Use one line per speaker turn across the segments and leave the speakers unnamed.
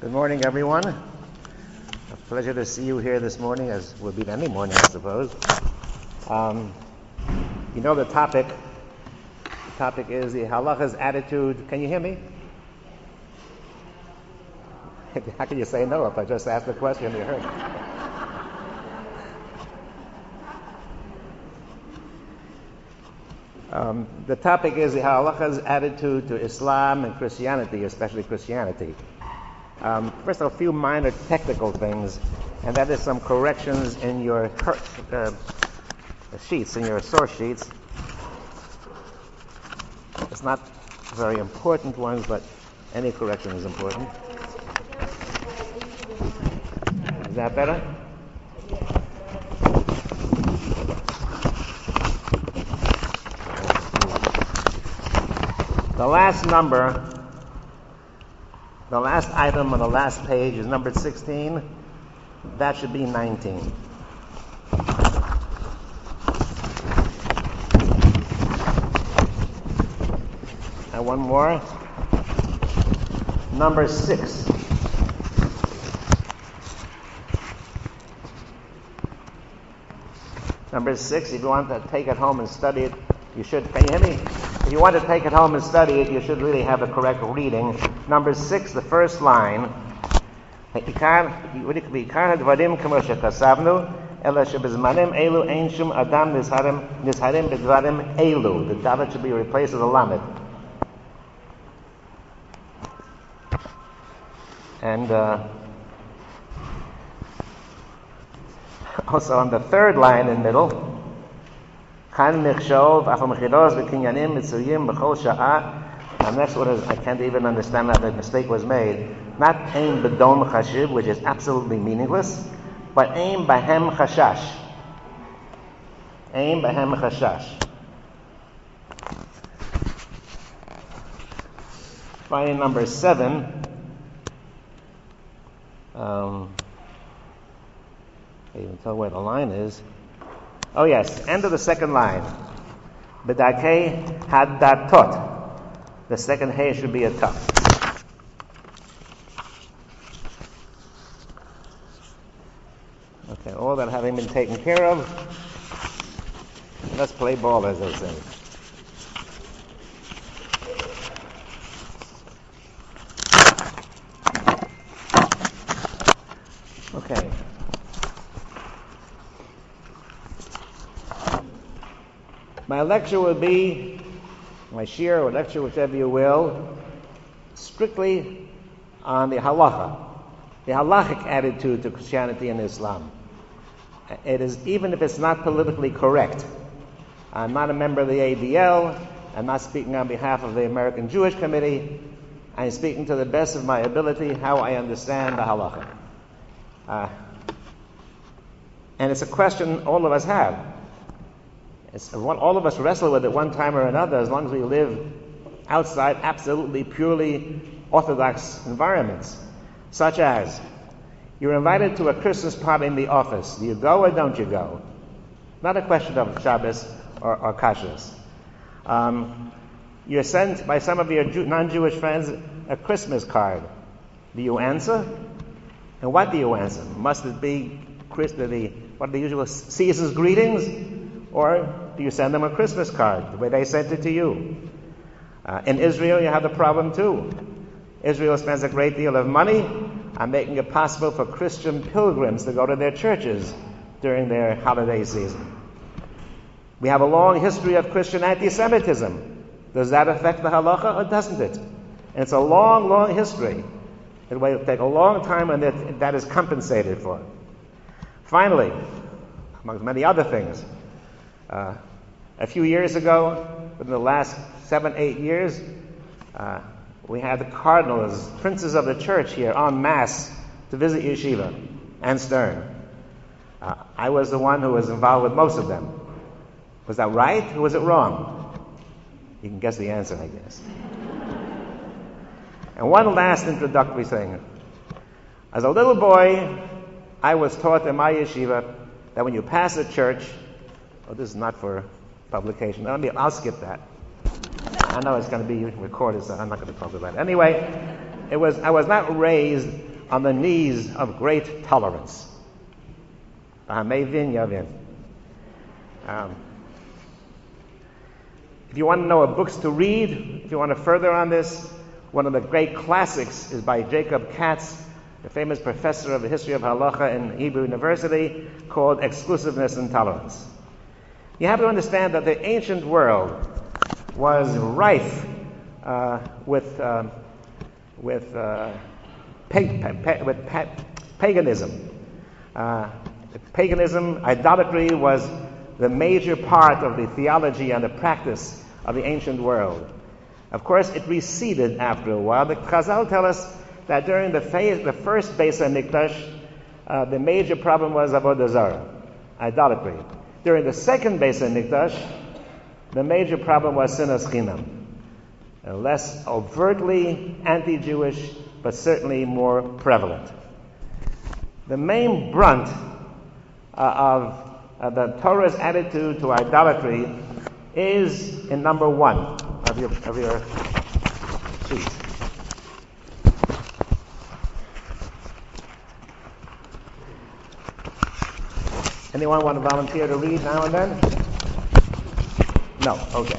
Good morning, everyone. A pleasure to see you here this morning, as would be any morning, I suppose. You know the topic. The topic is the halacha's attitude. Can you hear me? How can you say no if I just asked the question you heard? The topic is the halacha's attitude to Islam and Christianity, especially Christianity. First, a few minor technical things, and that is some corrections in your sheets, in your source sheets. It's not very important ones, but any correction is important. Is that better? The last number, the last item on the last page is number 16. That should be 19. And one more. Number 6. Number 6, if you want to take it home and study it, you should. Can you hear me? If you want to take it home and study it, you should really have the correct reading. Number 6, the first line. The dalet should be replaced with a lamed. And also on the third line in the middle, the next one is, I can't even understand how the mistake was made. Not aim bedom chashiv, which is absolutely meaningless, but aim bahem chashash. Aim bahem chashash. Finally, number 7. I can't even tell where the line is. Oh yes, end of the second line. B'dakei hadatot. The second hay should be a tuf. Okay, all that having been taken care of, let's play ball, as they say. Okay. My lecture will be, my shir or lecture, whichever you will, strictly on the halacha, the halachic attitude to Christianity and Islam. It is, even if it's not politically correct. I'm not a member of the ADL. I'm not speaking on behalf of the American Jewish Committee. I'm speaking to the best of my ability how I understand the halacha. And it's a question all of us have. All of us wrestle with it one time or another, as long as we live outside absolutely, purely orthodox environments. Such as, you're invited to a Christmas party in the office. Do you go or don't you go? Not a question of Shabbos or kashrus. You're sent by some of your non-Jewish friends a Christmas card. Do you answer? And what do you answer? Must it be what are the usual season's greetings? Or do you send them a Christmas card, the way they sent it to you? In Israel, you have the problem too. Israel spends a great deal of money on making it possible for Christian pilgrims to go to their churches during their holiday season. We have a long history of Christian anti-Semitism. Does that affect the halacha or doesn't it? And it's a long, long history. It will take a long time, and that is compensated for. Finally, among many other things, a few years ago, within the last 7-8 years, we had the cardinals, princes of the church here en masse to visit Yeshiva and Stern. I was the one who was involved with most of them. Was that right or was it wrong? You can guess the answer, I guess. And one last introductory thing. As a little boy, I was taught in my yeshiva that when you pass a church, this is not for publication. I'll skip that. I know it's going to be recorded, so I'm not going to talk about it. Anyway, I was not raised on the knees of great tolerance. If you want to know what books to read, if you want to further on this, one of the great classics is by Jacob Katz, the famous professor of the history of halacha in Hebrew University, called Exclusiveness and Tolerance. You have to understand that the ancient world was rife with paganism. Paganism, idolatry, was the major part of the theology and the practice of the ancient world. Of course, it receded after a while. The Chazal tell us that during the first Beis HaMikdash, the major problem was avodah zarah, idolatry. During the second Beis HaMikdash, the major problem was sinas chinam, less overtly anti-Jewish, but certainly more prevalent. The main brunt of the Torah's attitude to idolatry is in number 1 of your sheet. Anyone want to volunteer to read now and then? No, okay.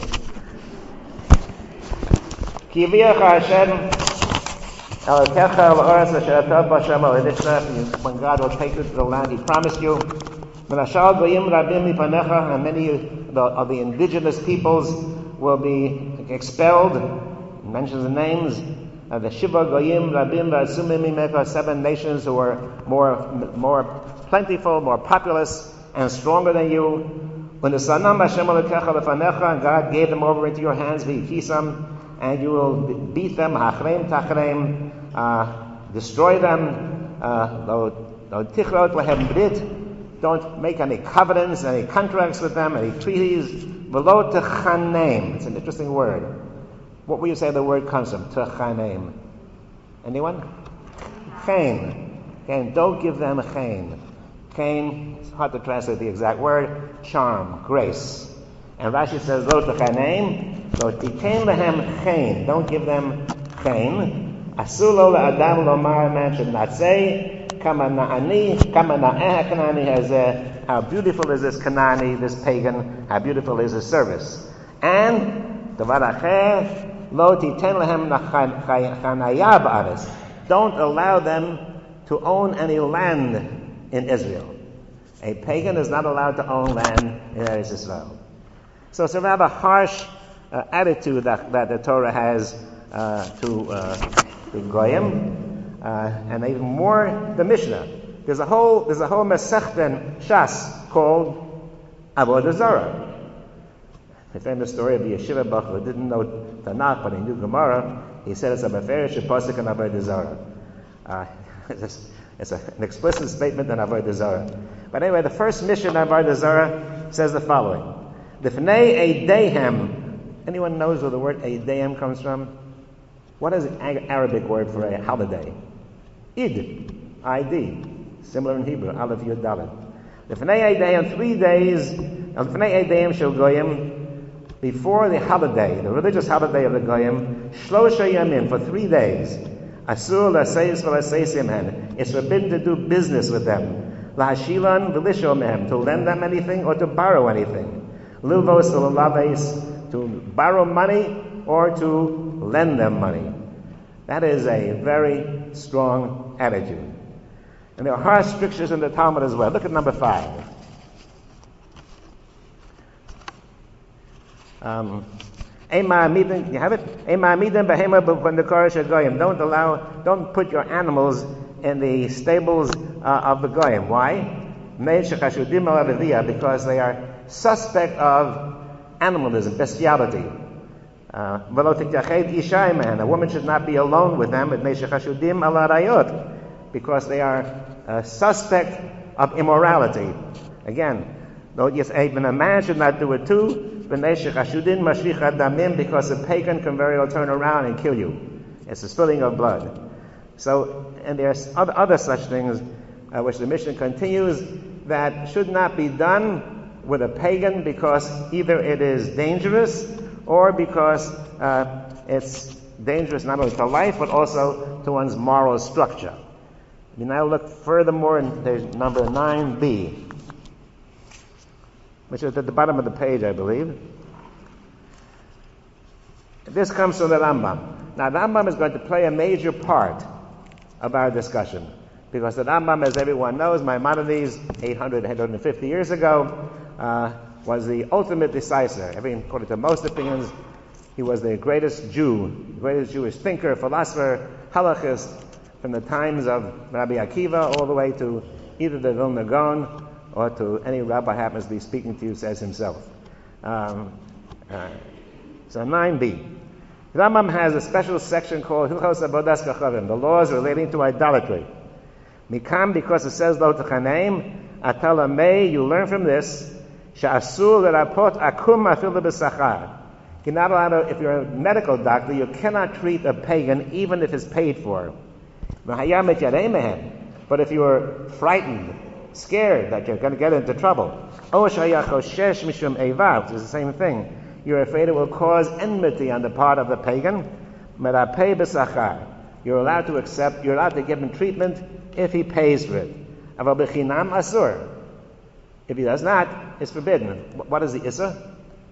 Ki viach Hashem Elokecha el ha'aretz asher atav b'Hashem el Elisha. When God will take you to the land He promised you. V'nashal goyim rabim mipanecha, and many of the indigenous peoples will be expelled. It mentions the names of the Shiva goyim rabim v'asumim mimecha, 7 nations who are more plentiful, more populous, and stronger than you. When the Sanam Hashem Elokecha lefanecha, and God gave them over into your hands, v'yikisam, and you will beat them, hachreim tachreim, destroy them, don't make any covenants, any contracts with them, any treaties. V'lo techanem. It's an interesting word. What will you say the word comes from? Techanem. Anyone? Chen. Don't give them chen. Chen, it's hard to translate the exact word. Charm, grace. And Rashi says, Lo techanem, lo tikein lehem chen. Don't give them chen. Asur lo le'adam lomar, man should not say, Kama na'eh Kanani has how beautiful is this Kanani, this pagan, how beautiful is his service. And, Davar acher, lo titen lehem chanaya ba'aretz. Don't allow them to own any land in Israel. A pagan is not allowed to own land in Eretz Israel. So it's a rather harsh attitude that the Torah has to Goyim. And even more, the Mishnah. There's a whole Masechta Shas called Avodah Zarah. The famous story of the Yeshiva Bach who didn't know Tanakh but he knew Gemara. He said it's a Beferish Pasuk in Avodah Zarah. It's an explicit statement in Avodah Zarah. But anyway, the first mission of Avodah Zarah says the following: L'fnei Eidehem. Anyone knows where the word Eidehem comes from? What is the Arabic word for a holiday? Id, I-D, similar in Hebrew, Aleph Yud Dalet. L'fnei Eidehem, 3 days, L'fnei Eidehem shel Goyim, before the holiday, the religious holiday of the Goyim, Shlosha Yamin, for 3 days. Asur l'seis v'l'seisim hen, it's forbidden to do business with them. L'hashilan v'lisho mehem, to lend them anything or to borrow anything. Lilvos v'laves, to borrow money or to lend them money. That is a very strong attitude. And there are harsh strictures in the Talmud as well. Look at number 5. You have it? Don't put your animals in the stables of the Goyim. Why? Because they are suspect of animalism, bestiality. A woman should not be alone with them because they are suspect of immorality. Again, a man should not do it too, because a pagan can very well turn around and kill you. It's the spilling of blood. So, and there's other such things which the Mishnah continues that should not be done with a pagan because either it is dangerous or because it's dangerous not only to life but also to one's moral structure. We now look furthermore in number 9b, which is at the bottom of the page, I believe. This comes from the Rambam. Now, the Rambam is going to play a major part of our discussion, because the Rambam, as everyone knows, Maimonides, 850 years ago, was the ultimate decisive. According to most opinions, he was the greatest Jew, the greatest Jewish thinker, philosopher, halachist, from the times of Rabbi Akiva all the way to either the Vilna Gaon or to any rabbi happens to be speaking to you, says himself. So 9b. Rambam has a special section called Hilchos Avodas Kachavim, the laws relating to idolatry. Mikam, because it says Lo Techaneim, Atala Mei, you learn from this, Sha'asur L'rapot Akum Afilu B'Sachar. You're not allowed to, if you're a medical doctor, you cannot treat a pagan even if it's paid for. But if you are frightened, scared that you're going to get into trouble, which is the same thing, you're afraid it will cause enmity on the part of the pagan, you're allowed to accept, you're allowed to give him treatment if he pays for it. If he does not, it's forbidden. What is the Issa?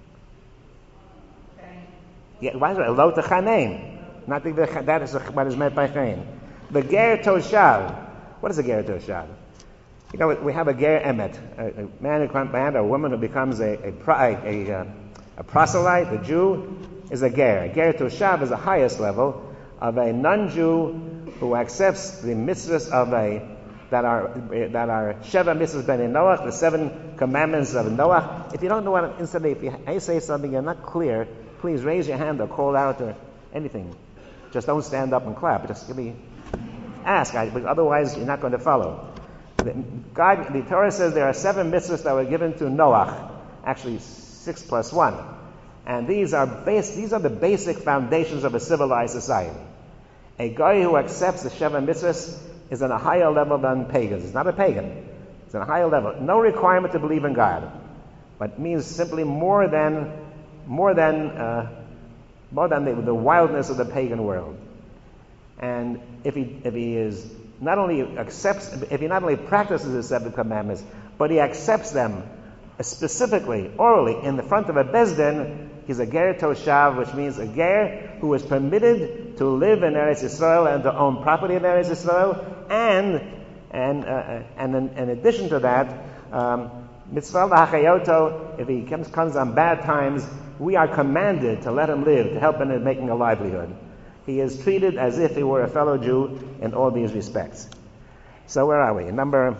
Yeah, why is it? Lo Techaneim. Not that is what is meant by Chaim. The Ger Toshav. What is a Ger Toshav? You know, we have a Ger Emet, a man or a woman who becomes a proselyte, a Jew, is a Ger. A Ger Toshav is the highest level of a non-Jew who accepts the mitzvahs of that are Sheva mitzvahs ben Noach, the 7 commandments of Noach. If you don't know what, instantly, if I say something you're not clear, please raise your hand or call out or anything. Just don't stand up and clap. Just give me ask, because otherwise you're not going to follow. The Torah says there are 7 mitzvahs that were given to Noach, actually 6 plus 1, and these are the basic foundations of a civilized society. A guy who accepts the Sheva mitzvahs is on a higher level than pagans. It's not a pagan. It's on a higher level. No requirement to believe in God, but means simply more than the wildness of the pagan world. And if he not only practices the 7 commandments, but he accepts them specifically, orally, in the front of a bezdin, he's a ger toshav, which means a ger who is permitted to live in Eretz Yisrael and to own property in Eretz Yisrael, and in addition to that, mitzvah l'hachayoto, if he comes on bad times, we are commanded to let him live, to help him in making a livelihood. He is treated as if he were a fellow Jew in all these respects. So where are we? Number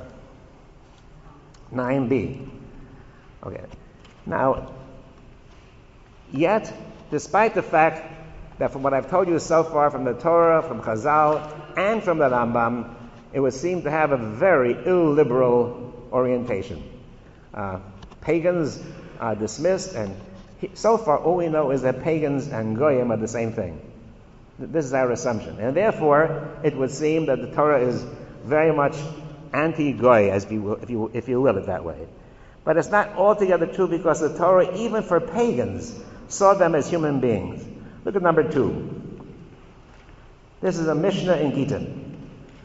9b. Okay. Now, yet, despite the fact that from what I've told you so far from the Torah, from Chazal, and from the Rambam, it would seem to have a very illiberal orientation. Pagans are dismissed, and so far all we know is that pagans and goyim are the same thing. This is our assumption. And therefore, it would seem that the Torah is very much anti-goy, if you will it that way. But it's not altogether true, because the Torah, even for pagans, saw them as human beings. Look at number 2. This is a Mishnah in Gittin.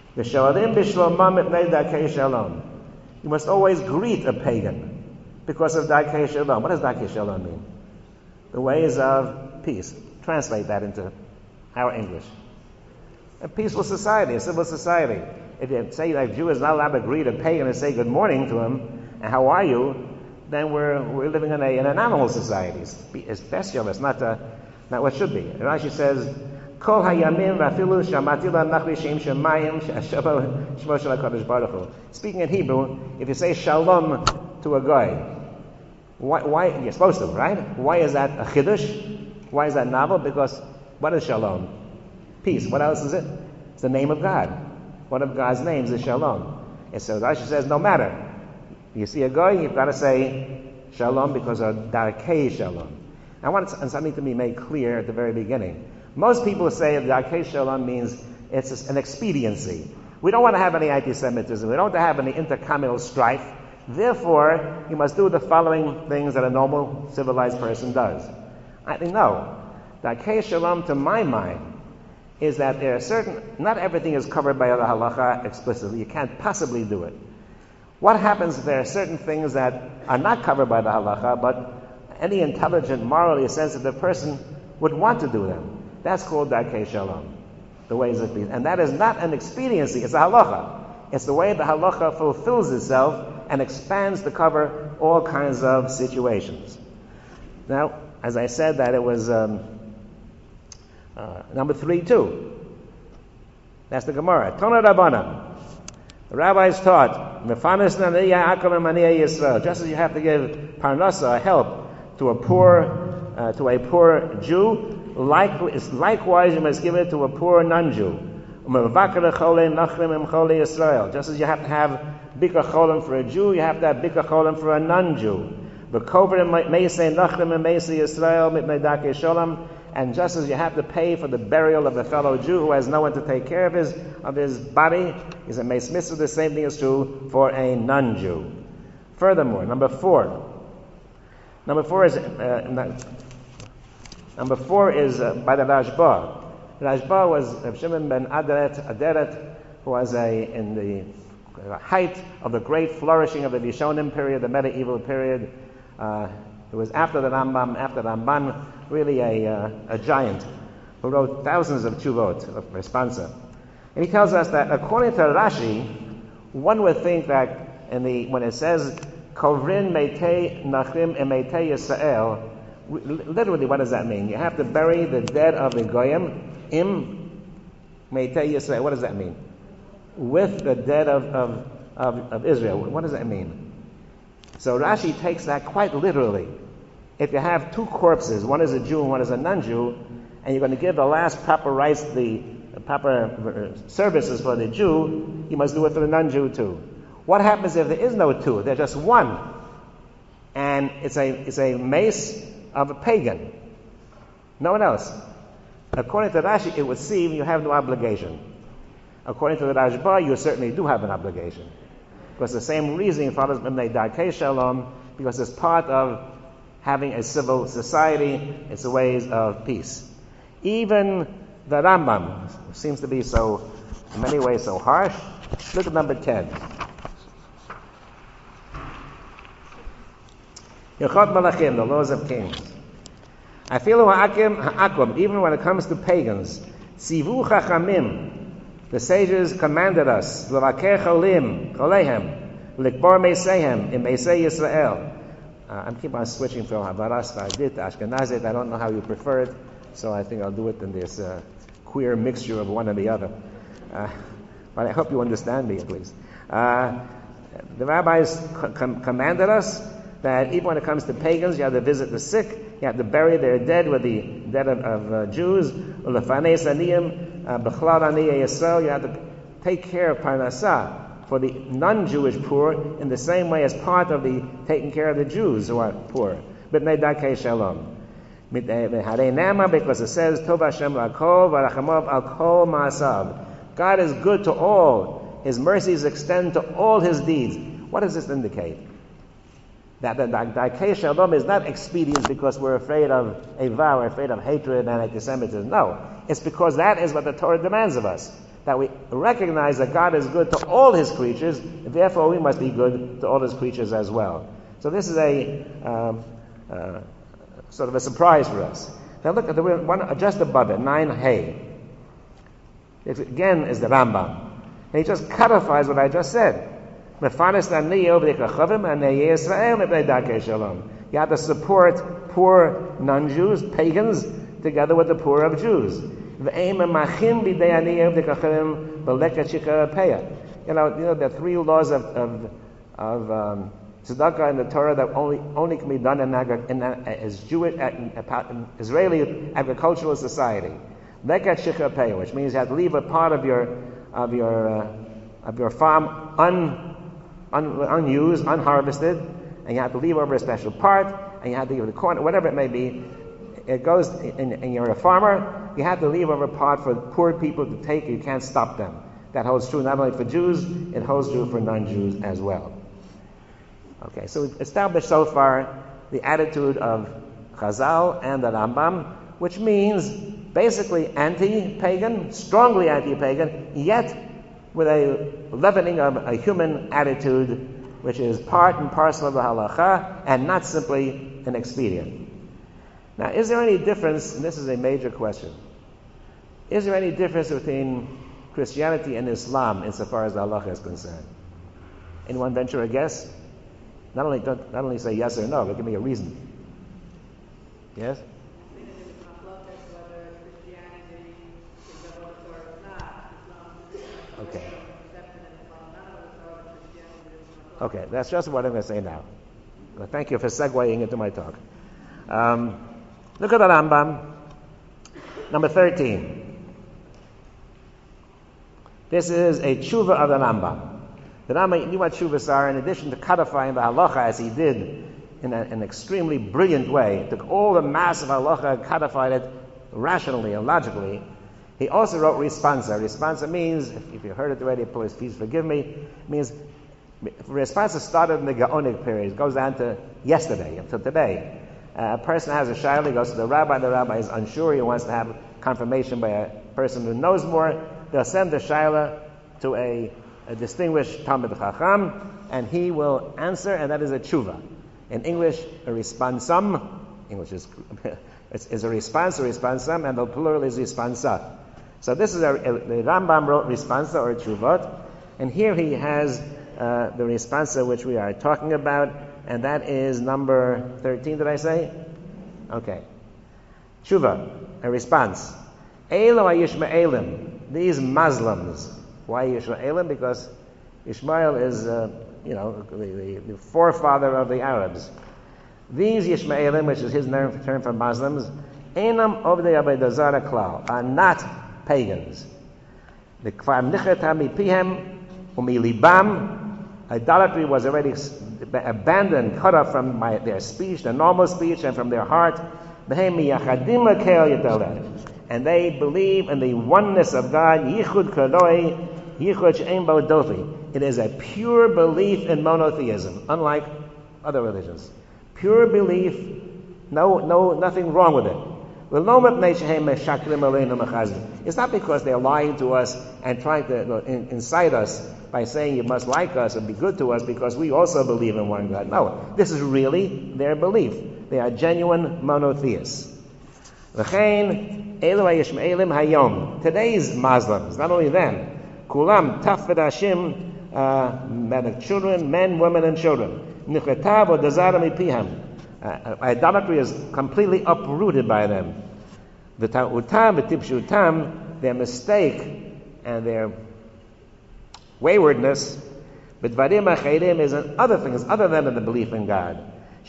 You must always greet a pagan because of Darkei Shalom. What does Darkei Shalom mean? The ways of peace. Translate that into our English. A peaceful society, a civil society. If you say that a Jew is not allowed to greet a pagan and say good morning to him, and how are you, then we're living in an animal society. It's bestial. It's not what should be. Rashi says, Kol hayamin rafilu shamati la'nachli shem shemayim shemo shel HaKadosh Baruch Hu. Speaking in Hebrew, if you say shalom to a guy, why you're supposed to, right? Why is that a chiddush? Why is that novel? Because what is shalom? Peace. What else is it? It's the name of God. One of God's names is shalom. And so Rashi says, no matter. You see a guy, you've got to say shalom because of Darkei Shalom. I want something to be made clear at the very beginning. Most people say Darkei Shalom means it's an expediency. We don't want to have any anti-Semitism. We don't want to have any intercommunal strife. Therefore, you must do the following things that a normal, civilized person does. I think no. Darkei Shalom, to my mind, is that there are not everything is covered by the halacha explicitly. You can't possibly do it. What happens if there are certain things that are not covered by the halacha, but any intelligent, morally sensitive person would want to do them? That's called Darkei Shalom, the ways of peace. And that is not an expediency, it's a halacha. It's the way the halacha fulfills itself and expands to cover all kinds of situations. Now, as I said, that it was number 3 too. That's the Gemara. Tona Rabbana. The rabbis taught, just as you have to give parnasa, help, to a poor Jew, likewise you must give it to a poor non-Jew. Just as you have to have bikkur cholim for a Jew, you have to have bikkur cholim for a non-Jew. And just as you have to pay for the burial of a fellow Jew who has no one to take care of his body, is a meis mitzvah. The same thing is true for a non-Jew. Furthermore, number 4 is by the Rashba. Rashba was Rav Shimon ben Aderet, who was in the height of the great flourishing of the Rishonim period, the medieval period. It was after the Ramban, really a giant who wrote thousands of tshuvot, of responsa. And he tells us that according to Rashi, one would think that when it says Kovrin Meitei Nachrim Emeitei Yisrael, literally what does that mean? You have to bury the dead of the Goyim im Meitei Yisrael. What does that mean? With the dead of Israel. What does that mean? So Rashi takes that quite literally. If you have 2 corpses, one is a Jew and one is a non-Jew, and you're going to give the last proper rites, the proper services for the Jew, you must do it for the non-Jew too. What happens if there is no 2? There's just one, and it's a mace of a pagan, no one else. According to Rashi, it would seem you have no obligation. According to the Rashba, you certainly do have an obligation. Because the same reasoning follows B'nai Darkei Shalom, because it's part of having a civil society, it's the ways of peace. Even the Rambam seems to be so, in many ways, so harsh. Look at number 10. Yechot Malachim, the laws of kings. I feel ha'akim, even when it comes to pagans, Sivu Chachamim, the sages commanded us, L'vakeh cholim, cholehem, L'kbor meisehem, in meisei Yisrael. I'm keep on switching from Havaras V'adit to Ashkenazit. I don't know how you prefer it, so I think I'll do it in this queer mixture of one and the other. But I hope you understand me at least. The rabbis commanded us that even when it comes to pagans, you have to visit the sick, you have to bury their dead with the dead of Jews. You have to take care of parnasah for the non-Jewish poor in the same way as part of the taking care of the Jews who are poor. B'nai Darkei Shalom. Because it says, Tov Hashem l'kol v'rachamov al kol ma'asav. God is good to all. His mercies extend to all His deeds. What does this indicate? That the Darkei Shalom is not expedient because we're afraid of Eva, we're afraid of hatred and anti-Semitism. No. It's because that is what the Torah demands of us. That we recognize that God is good to all His creatures, and therefore we must be good to all His creatures as well. So this is a sort of a surprise for us. Now look at the one just above it, 9a. It again is the Rambam. And he just codifies what I just said. You have to support poor non-Jews, pagans, together with the poor of Jews. You know, there are 3 laws of tzedakah in the Torah that only can be done in as Jewish, Israeli agricultural society. Lekat shikha peah, which means you have to leave a part of your farm unused, unharvested, and you have to leave over a special part, and you have to give the corn, whatever it may be. It goes, and you're a farmer, you have to leave over a part for poor people to take. You can't stop them. That holds true not only for Jews, it holds true for non-Jews as well. Okay, so we've established so far the attitude of Chazal and the Rambam, which means basically anti-pagan, strongly anti-pagan, yet with a leavening of a human attitude, which is part and parcel of the halacha, and not simply an expedient. Now, is there any difference, and this is a major question, is there any difference between Christianity and Islam insofar as the halacha is concerned? Anyone venture a guess? Not only say yes or no, but give me a reason. Yes? Okay. Okay, that's just what I'm going to say now. Well, thank you for segueing into my talk. Look at the Rambam, number 13. This is a tshuva of the Rambam. The Rambam knew what tshuvas are. In addition to codifying the halacha as he did in an extremely brilliant way, took all the mass of halacha and codified it rationally and logically. He also wrote responsa. Responsa means, if you heard it already, please forgive me, means responsa started in the Gaonic period. It goes down to yesterday, until today. A person has a shayla, he goes to the rabbi is unsure, he wants to have confirmation by a person who knows more. They'll send the shayla to a distinguished Talmid Chacham, and he will answer, and that is a tshuva. In English, a responsum. English is a response, a responsum, and the plural is responsa. So this is the Rambam wrote responsa or tshuvot, and here he has the responsa which we are talking about, and that is number 13, did I say? Okay. Tshuva, a response. Elo Yishmaelim, these Muslims. Why Yishmaelim? Because Ishmael is, the forefather of the Arabs. These Yishmaelim, which is his term for Muslims, Einam Ovdei Avodah Zarah Klal, are not pagans. The Kvar Nichata Mipihem Umilibam, idolatry was already abandoned, cut off from their speech, their normal speech, and from their heart. And they believe in the oneness of God. Yichud Kadoi, Yichud She'en Bo Dofi. It is a pure belief in monotheism, unlike other religions. Pure belief, nothing wrong with it. It's not because they're lying to us and trying to incite us by saying you must like us and be good to us because we also believe in one God. No, this is really their belief. They are genuine monotheists. Today's Muslims, not only them, kulam tafed children, men, women, and children. Idolatry is completely uprooted by them. Their mistake and their waywardness, but is in other things other than the belief in God.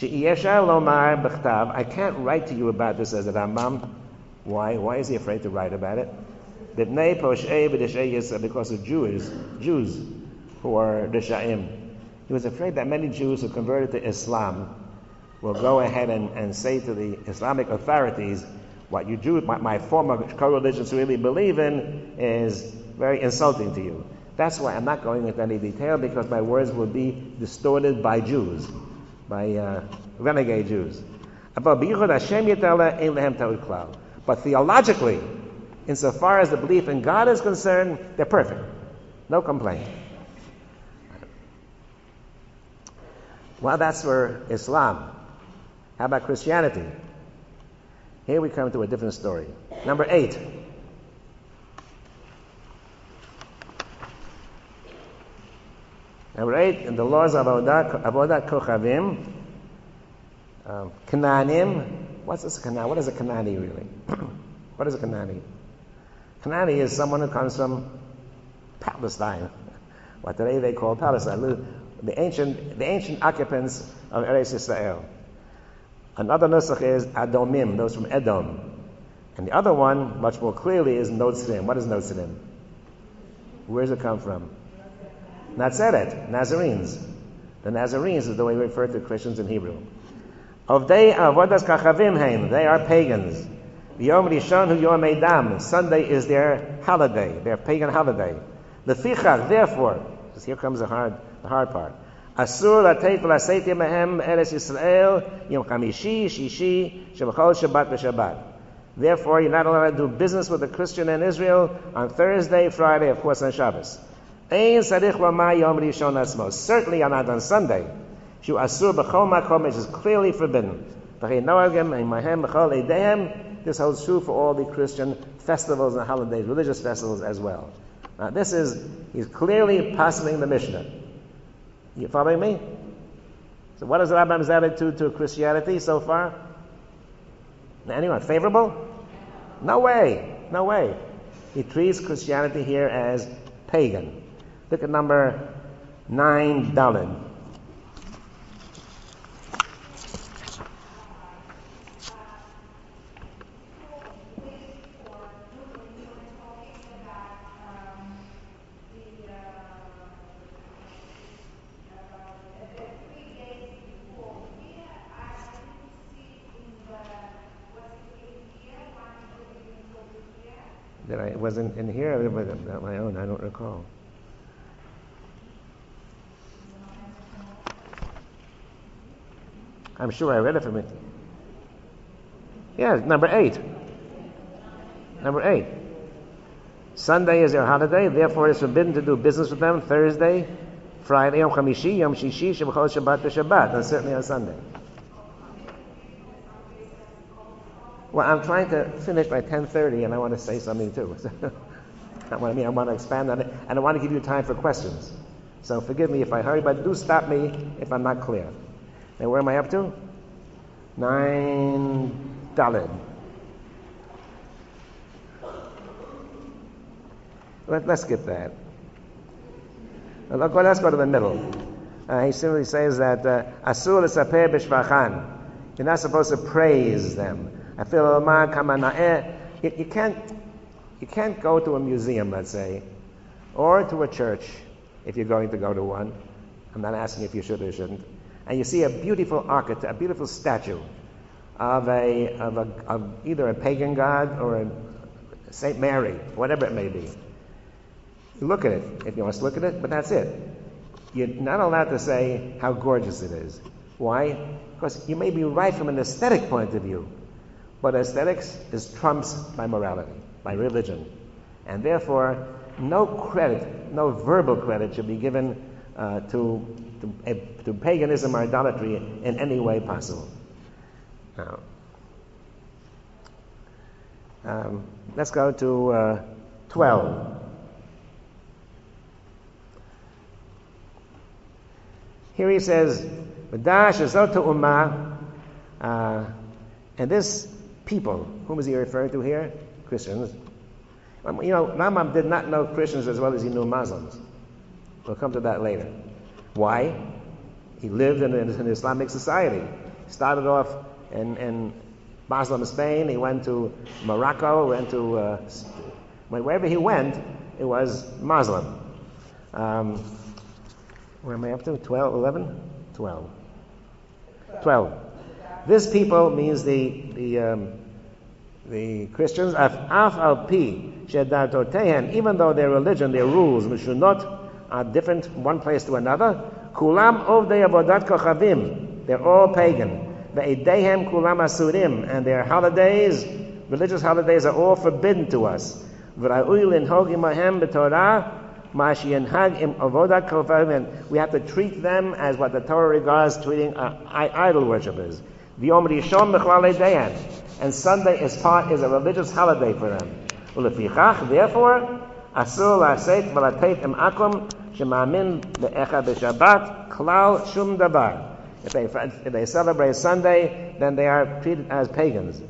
I can't write to you about this as a Rambam. Why? Why is he afraid to write about it? Because of Jews who are Rishaim. He was afraid that many Jews who converted to Islam will go ahead and say to the Islamic authorities, what you Jews, my former co-religions really believe in is very insulting to you. That's why I'm not going into any detail, because my words will be distorted by Jews, by renegade Jews. But theologically, insofar as the belief in God is concerned, they're perfect. No complaint. Well, that's for Islam. How about Christianity? Here we come to a different story. Number 8. Number 8, in the laws of Avodat Kochavim, Canaanim. What's this Canaan? What is a Canaani really? What is a Canaani? Canaani is someone who comes from Palestine, what today they call Palestine, the ancient occupants of Eretz Yisrael. Another nusach is Adomim, those from Edom. And the other one, much more clearly, is Notzrim. What is Notzrim? Where does it come from? Nazareth, Nazarenes. The Nazarenes is the way we refer to Christians in Hebrew. They are pagans. Yom Rishon hu Yom Edam. Sunday is their holiday, their pagan holiday. Lefichach, therefore, because here comes the hard part. Asur lateit v'laseitim mehem Eretz Yisrael Yom Chamishi, Shishi, Shebachol Shabbat v'Shabbat. Therefore, you're not allowed to do business with a Christian in Israel on Thursday, Friday, of course, on Shabbos. Certainly not on Sunday. Which is clearly forbidden. This holds true for all the Christian festivals and holidays, religious festivals as well. Now he's clearly passing the Mishnah. You following me? So what is the Rambam's attitude to Christianity so far? Anyone favorable? No way. He treats Christianity here as pagan. Look at number 9, Daled. It wasn't in here, it was on my own, I don't recall. I'm sure I read it from it. Yeah, number 8. Sunday is their holiday, therefore it's forbidden to do business with them Thursday, Friday, Yom Chamishi, Yom Shishi, Shemachol Shabbat to Shabbat, and certainly on Sunday. Well, I'm trying to finish by 10:30, and I want to say something too. I want to expand on it, and I want to give you time for questions. So forgive me if I hurry, but do stop me if I'm not clear. Now, where am I up to? 9 Daled. Let's skip that. Let's go to the middle. He simply says that Asur l'saper b'shvachan. You're not supposed to praise them. You can't go to a museum, let's say, or to a church if you're going to go to one. I'm not asking if you should or shouldn't. And you see a beautiful a beautiful statue of either a pagan god or a Saint Mary, whatever it may be. You look at it if you want to look at it, but that's it. You're not allowed to say how gorgeous it is. Why? Because you may be right from an aesthetic point of view. But aesthetics is trumped by morality, by religion. And therefore, no verbal credit should be given to paganism or idolatry in any way possible. Now, let's go to 12. Here he says, and this people, whom is he referring to here? Christians. Rambam did not know Christians as well as he knew Muslims. We'll come to that later. Why? He lived in an Islamic society. He started off in Muslim Spain. He went to Morocco, wherever he went, it was Muslim. Where am I up to? 12, 11? 12. 12. This people means the Christians, even though their religion, their rules, mishunot, are different from one place to another. Kulam ovdei avodat kochavim. They're all pagan. Ve'ideihem kulam asurim. And their holidays, religious holidays, are all forbidden to us. V'ra'ui linhog imahem b'torah. We have to treat them as what the Torah regards treating idol worshippers. And Sunday is a religious holiday for them. Therefore, if they celebrate Sunday, then they are treated as pagans.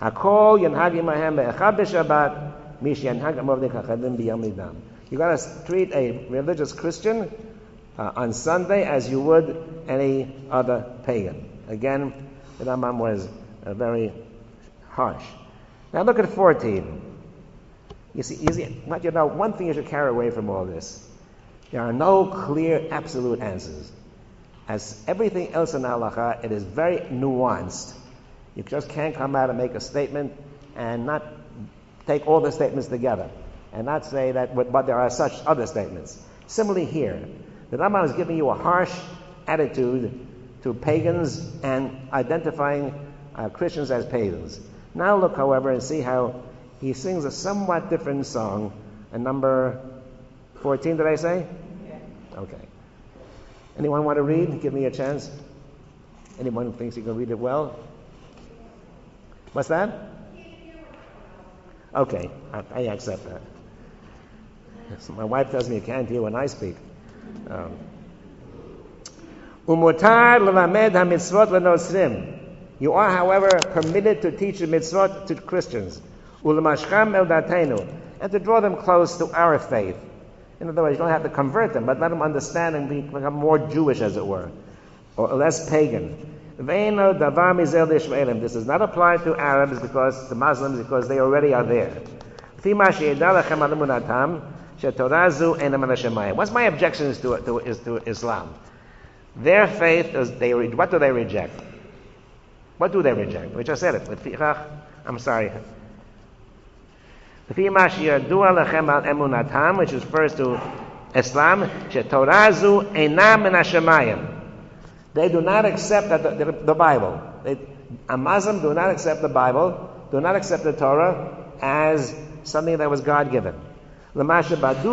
You got to treat a religious Christian on Sunday as you would any other pagan. Again, the Rambam was very harsh. Now look at 14. You see, one thing you should carry away from all this. There are no clear, absolute answers. As everything else in Halacha, it is very nuanced. You just can't come out and make a statement and not take all the statements together. And not say that, but there are such other statements. Similarly here, the Rambam is giving you a harsh attitude to pagans and identifying Christians as pagans. Now look, however, and see how he sings a somewhat different song. And number 14, did I say? Yeah. Okay. Anyone want to read? Give me a chance. Anyone who thinks he can read it well? What's that? Okay, I accept that. So my wife tells me you can't hear when I speak. Umutar l'lamed ha-mitzvot l'nosrim. You are, however, permitted to teach the mitzvot to Christians. U'lemashcham el datenu. And to draw them close to our faith. In other words, you don't have to convert them, but let them understand and become more Jewish, as it were, or less pagan. This does not apply to Arabs, to Muslims, because they already are there. What's my objection is to Islam? Their faith is what do they reject? What do they reject? We just said it. I'm sorry. Which refers to Islam. They do not accept the Bible. A Muslim do not accept the Bible, do not accept the Torah as something that was God-given. Because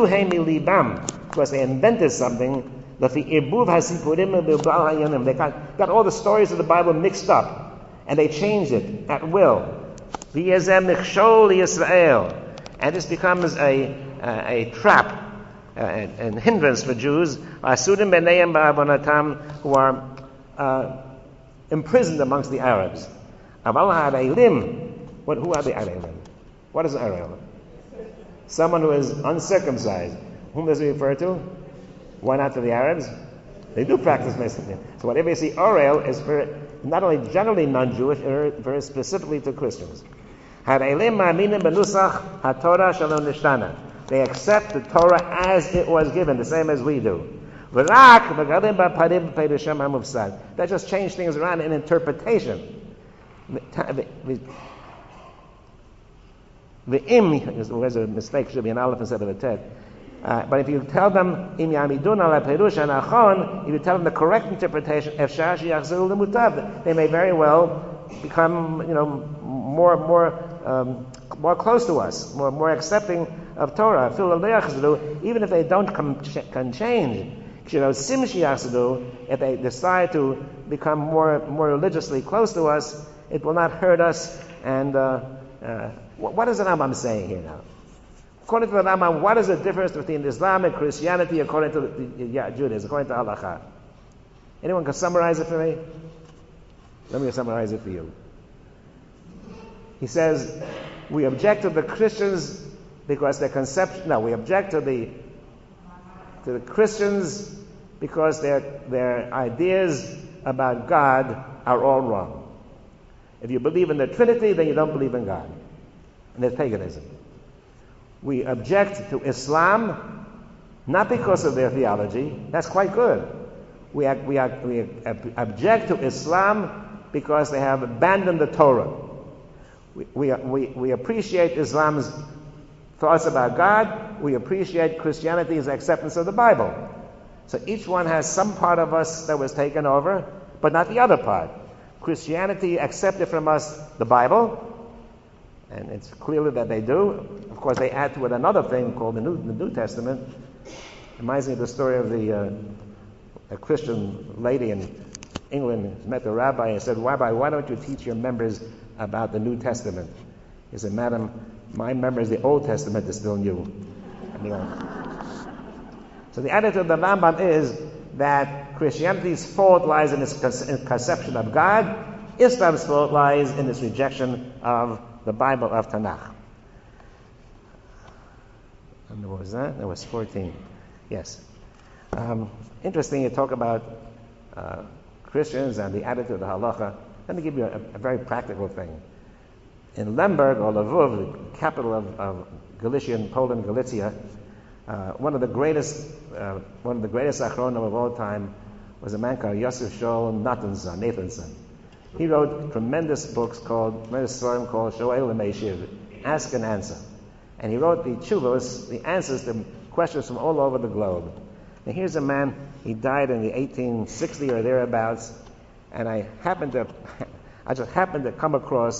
they invented something. They got all the stories of the Bible mixed up, and they changed it at will. And this becomes a trap, and hindrance for Jews, who are imprisoned amongst the Arabs. Who are the Arelim? What is Arel? Someone who is uncircumcised. Whom does it refer to? Why not to the Arabs? They do practice Mesikim. So whatever you see, Arel is for not only generally non-Jewish, very specifically to Christians. They accept the Torah as it was given, the same as we do. They just change things around in interpretation. The there's a mistake, should be an aleph instead of a tet. But if you tell them, if you tell them the correct interpretation, they may very well become, more close to us, more accepting of Torah. Even if they can change, if they decide to become more religiously close to us, it will not hurt us. And what is the Rambam saying here now? According to the Rambam, what is the difference between Islam and Christianity according to Judaism, according to Halakha? Anyone can summarize it for me? Let me summarize it for you. He says, we object to the Christians because their conception. No, we object to the Christians because their ideas about God are all wrong. If you believe in the Trinity, then you don't believe in God, and there's paganism. We object to Islam not because of their theology. That's quite good. We object to Islam because they have abandoned the Torah. We appreciate Islam's thoughts about God. We appreciate Christianity's acceptance of the Bible. So each one has some part of us that was taken over, but not the other part. Christianity accepted from us the Bible, and it's clearly that they do. Of course, they add to it another thing called the New Testament. Reminds me of the story of a Christian lady in England who met the rabbi and said, "Rabbi, why don't you teach your members about the New Testament?" He said, "Madam, my members, the Old Testament is still new." So the attitude of the Rambam is that Christianity's fault lies in its conception of God. Islam's fault lies in its rejection of the Bible of Tanakh. And what was that? That was 14. Yes. Interesting, you talk about Christians and the attitude of the halacha. Let me give you a very practical thing. In Lemberg, or Lvov, the capital of Galician, Poland, Galicia, one of the greatest achronim of all time was a man called Yosef Shaul Nathanson. He wrote tremendous story called Shoel Meishiv, Ask and Answer. And he wrote the tshuvos, the answers to questions from all over the globe. And here's a man, he died in the 1860 or thereabouts, and I just happened to come across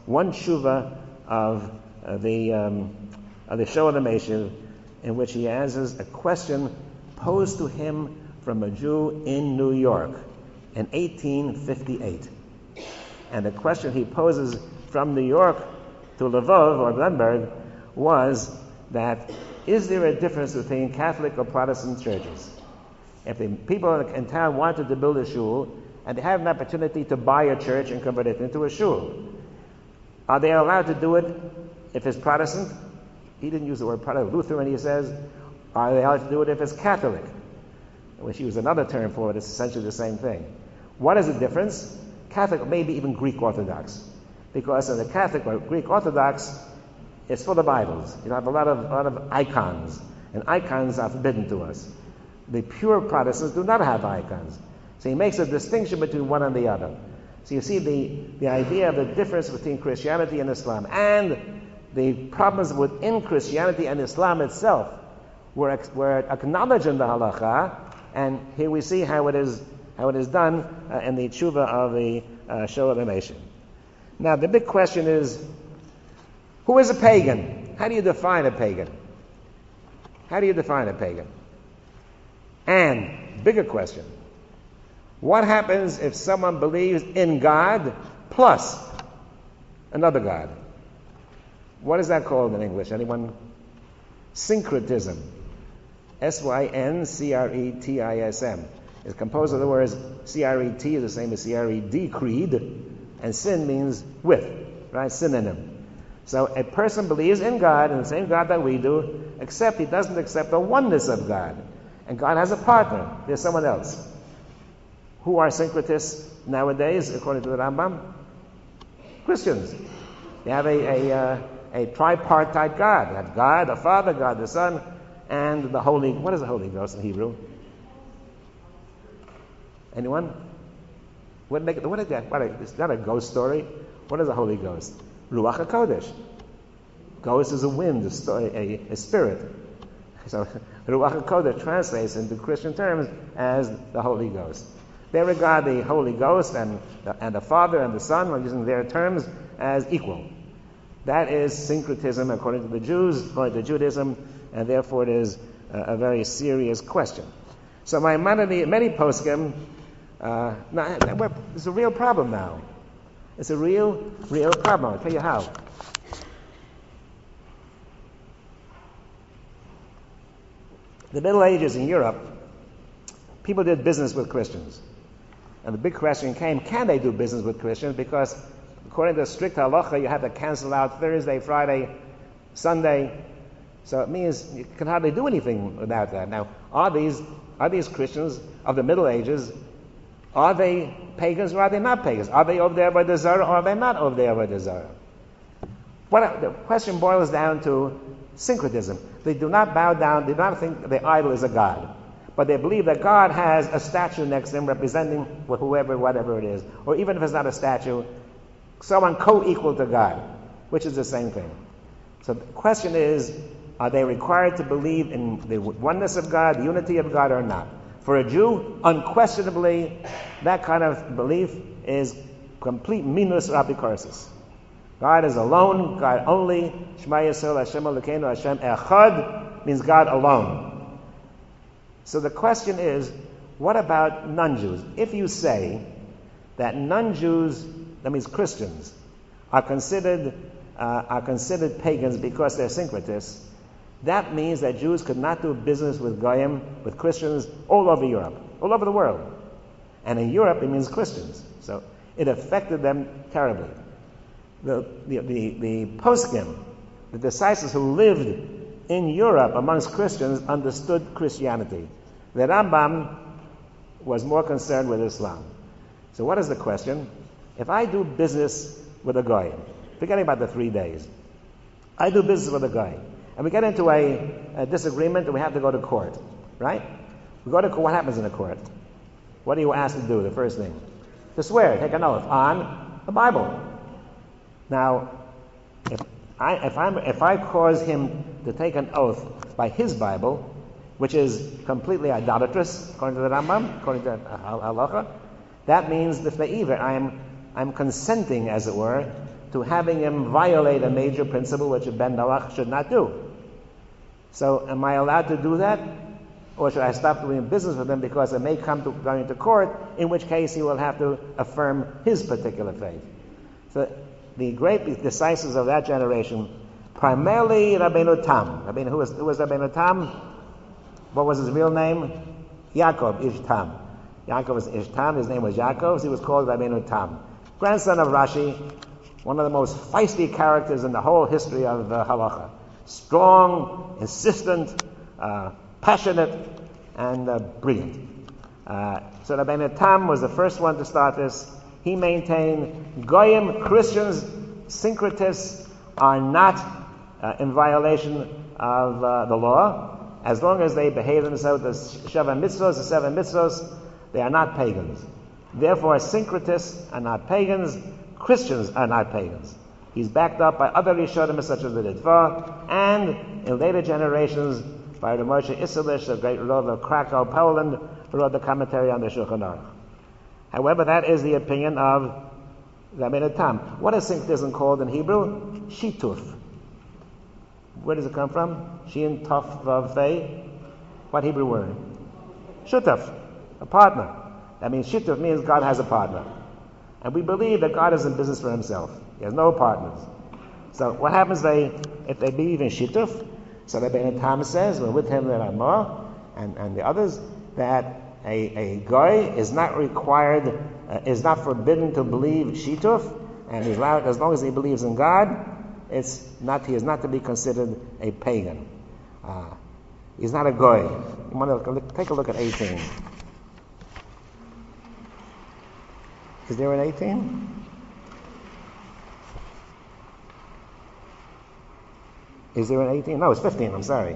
one tshuva of the Shoah Meshiv, in which he answers a question posed to him from a Jew in New York in 1858. And the question he poses from New York to Lvov or Lemberg was that, is there a difference between Catholic or Protestant churches? If the people in town wanted to build a shul and they had an opportunity to buy a church and convert it into a shul, are they allowed to do it if it's Protestant? He didn't use the word Protestant. Lutheran, he says. Are they allowed to do it if it's Catholic? Which he used another term for it. It's essentially the same thing. What is the difference? Catholic, maybe even Greek Orthodox. Because in the Catholic or Greek Orthodox, it's full of idols. You have a lot of icons. And icons are forbidden to us. The pure Protestants do not have icons. So he makes a distinction between one and the other. So you see the idea of the difference between Christianity and Islam, and the problems within Christianity and Islam itself were acknowledged in the halacha, and here we see how it is done in the tshuva of the Shoah Meshiv. Now the big question is, who is a pagan? How do you define a pagan? How do you define a pagan? And bigger question, what happens if someone believes in God plus another God? What is that called in English? Anyone? Syncretism. Syncretism. It's composed of the words CRET is the same as CRED, creed, and sin means with, right? Synonym. So a person believes in God, in the same God that we do, except he doesn't accept the oneness of God. And God has a partner. There's someone else. Who are syncretists nowadays, according to the Rambam? Christians. They have a tripartite God. They have God the Father, God the Son, and the Holy... What is the Holy Ghost in Hebrew? Anyone? What is that? It's not a ghost story. What is the Holy Ghost? Ruach HaKodesh. Ghost is a wind, a spirit. So Ruach HaKodesh translates into Christian terms as the Holy Ghost. They regard the Holy Ghost and the Father and the Son, when using their terms, as equal. That is syncretism according to the Jews, according to Judaism, and therefore it is a very serious question. So many poskim, it's a real problem now. It's a real problem. I'll tell you how. The Middle Ages in Europe, people did business with Christians. And the big question came, can they do business with Christians? Because according to strict halacha, you have to cancel out Thursday, Friday, Sunday. So it means you can hardly do anything without that. Now, are these Christians of the Middle Ages, are they pagans or are they not pagans? Are they over there by the Zara or are they not over there by the Zara? The question boils down to syncretism. They do not bow down, they do not think the idol is a god. But they believe that God has a statue next to him representing whoever, whatever it is. Or even if it's not a statue, someone co-equal to God, which is the same thing. So the question is, are they required to believe in the oneness of God, the unity of God, or not? For a Jew, unquestionably, that kind of belief is complete minus apikorsis. God is alone, God only. Shema Yisrael, Hashem Elokeinu, Hashem Echad means God alone. So the question is, what about non-Jews? If you say that non-Jews, that means Christians, are considered pagans because they're syncretists, that means that Jews could not do business with Goyim, with Christians, all over Europe, all over the world. And in Europe, it means Christians. So it affected them terribly. The poskim, the disciples who lived in Europe amongst Christians, understood Christianity. The Rambam was more concerned with Islam. So what is the question? If I do business with a guy, forgetting about the 3 days, I do business with a guy, and we get into a disagreement and we have to go to court, right? We go to court, what happens in a court? What are you asked to do, the first thing? To swear, take an oath on the Bible. Now, if I cause him to take an oath by his Bible, which is completely idolatrous, according to the Rambam, according to halacha, that means the either I'm consenting, as it were, to having him violate a major principle which a Ben Noach should not do. So am I allowed to do that? Or should I stop doing business with him because it may come to going to court, in which case he will have to affirm his particular faith. So the great decisors of that generation, primarily Rabbeinu Tam. Who was Rabbeinu Tam? What was his real name? Yaakov Ish Tam. Yaakov was Ish Tam. His name was Yaakov. So he was called Rabbeinu Tam. Grandson of Rashi, one of the most feisty characters in the whole history of halacha. Strong, insistent, passionate, and brilliant. So Rabbeinu Tam was the first one to start this. He maintained Goyim, Christians, syncretists are not in violation of the law. As long as they behave themselves as seven mitzvos, they are not pagans. Therefore, syncretists are not pagans, Christians are not pagans. He's backed up by other Rishonim such as the Ritva, and in later generations by the Moshe Isserlich, the great Rav of Krakow, Poland, who wrote the commentary on the Shulchan Aruch. However, that is the opinion of Rabbeinu Tam. What is syncretism called in Hebrew? Shituf. Where does it come from? Shin, Taf, Vav, Fei. What Hebrew word? Shutaf, a partner. That means Shituf means God has a partner. And we believe that God is in business for himself. He has no partners. So what happens if they believe in Shituf? So Rabbeinu Tam says, we're with him, the Ramah, and the others, that a guy is not required, is not forbidden to believe Shituf, and he's allowed, as long as he believes in God, he is not to be considered a pagan. He's not a goy. You want to take a look at 18. Is there an 18? Is there an 18? No, it's 15. I'm sorry.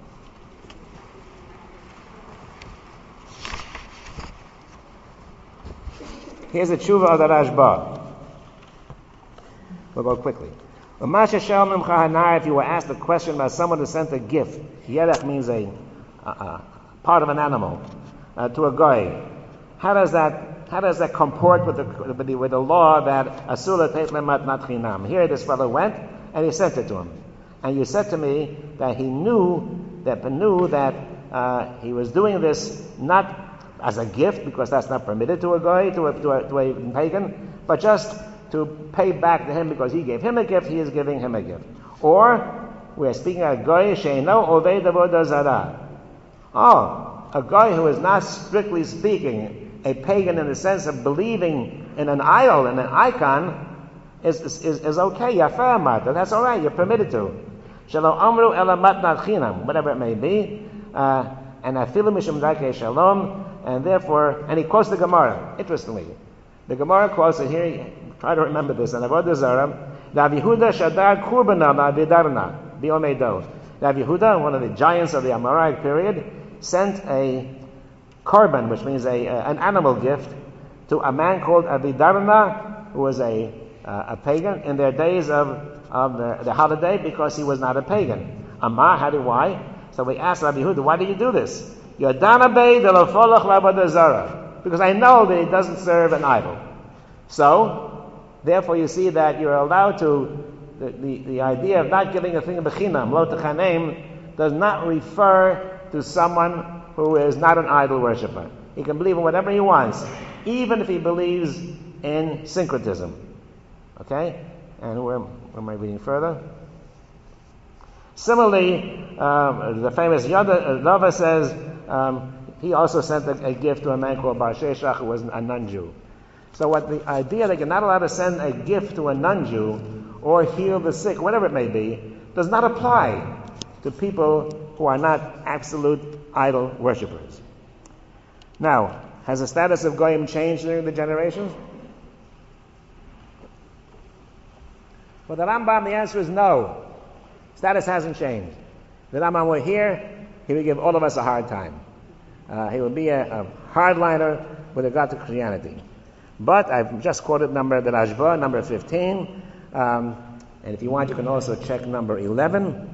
Here's the tshuva of the Rashba. We'll go quickly. If you were asked a question by someone who sent a gift, yerech means a part of an animal, to a guy, how does that comport with the law that asur leteit lematnat chinam? Here this fellow went and he sent it to him, and you said to me that he knew that he was doing this not as a gift, because that's not permitted to a guy, to a pagan, but just to pay back to him because he gave him a gift, he is giving him a gift. Or, we're speaking of a guy, she'eno oved avodah zarah. Oh, a guy who is not strictly speaking a pagan in the sense of believing in an idol, in an icon, is okay, yafa amata, that's alright, you're permitted to. Shalom amru ela matnat chinam, whatever it may be, and afilu mishum darkei shalom, and therefore, and he quotes the Gemara, interestingly. The Gemara quotes it here, try to remember this, and Avodah Zarah, Rav Yehuda shadar kurbana ma'avidarna, biomedo. Rav Yehuda, one of the giants of the Amoraic period, sent a korban, which means an animal gift, to a man called Avidarna, who was a pagan, in their days of the holiday, because he was not a pagan. Why? So we asked Rabbi Yehuda, why do you do this? Yodana bey de lo folach l'avodah zarah, because I know that it doesn't serve an idol. So, therefore, you see that you're allowed to. The idea of not giving a thing of bechinam, lo techanem, does not refer to someone who is not an idol worshiper. He can believe in whatever he wants, even if he believes in syncretism. Okay, and where am I reading further? Similarly, the famous Rava says he also sent a gift to a man called Bar Sheshach, who was a non-Jew. So what the idea that you're not allowed to send a gift to a non-Jew or heal the sick, whatever it may be, does not apply to people who are not absolute idol worshippers. Now, has the status of Goyim changed during the generations? For the Rambam, the answer is no. Status hasn't changed. The Rambam were here, he would give all of us a hard time. He would be a hardliner with regard to Christianity. But I've just quoted the Rashba, number 15. And if you want, you can also check number 11.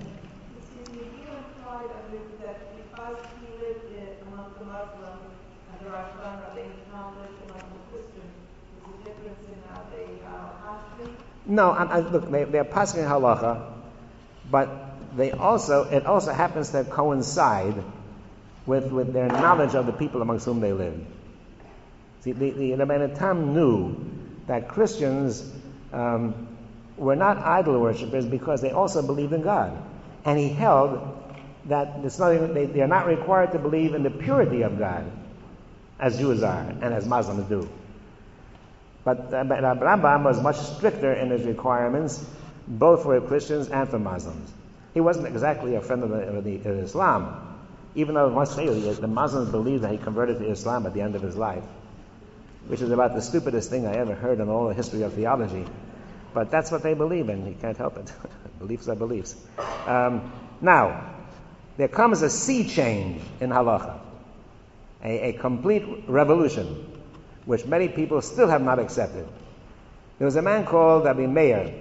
No, look, they're passing halacha, but it also happens to coincide with their knowledge of the people amongst whom they live. See, the Rebbeinu Tam knew that Christians were not idol worshippers because they also believed in God, and he held that they are not required to believe in the purity of God, as Jews are and as Muslims do. But Rambam was much stricter in his requirements, both for Christians and for Muslims. He wasn't exactly a friend of Islam, even though once the Muslims believed that he converted to Islam at the end of his life, which is about the stupidest thing I ever heard in all the history of theology. But that's what they believe in. You can't help it. Beliefs are beliefs. Now, there comes a sea change in halacha, a complete revolution, which many people still have not accepted. There was a man called Rabbi Meir.